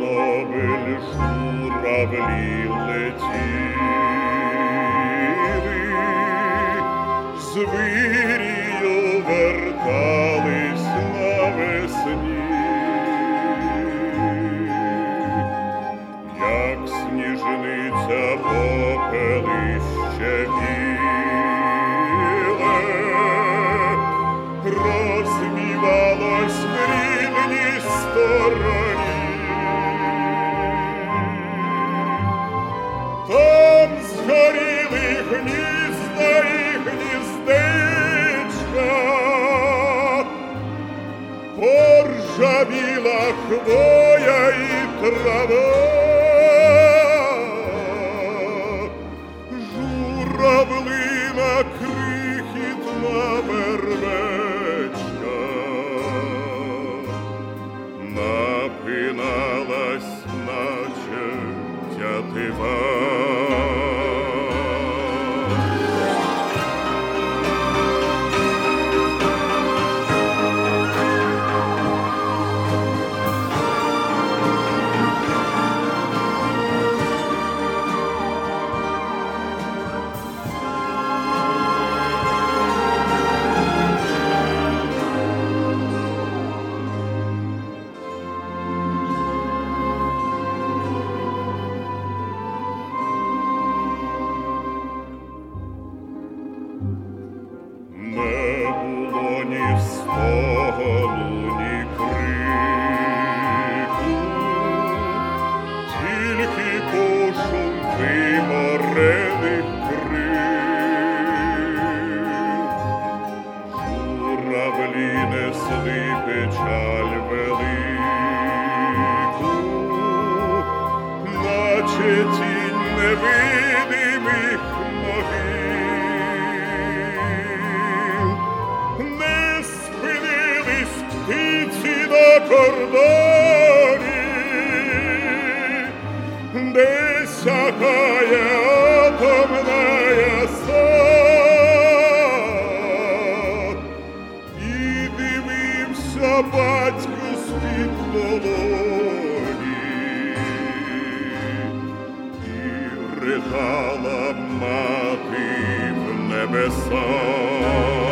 Чорнобиль журавлі летіли, з вирію вертались навесні, як сніжниця попелище біле, розвівалось в рідній стороні. Там згоріли гнізда і гніздечка, поржавіла хвоя і трава, журавлина крихітна вербечка напиналась, наче тятива. Не було ні стогону, ні крику, тільки пошумки морених крил. Журавлі несли печаль велику, наче тінь невидимих могил. Птиці на кордоні, де сягає атомная сад, і дивився батько з-під долоні, і ридала мати в небеса.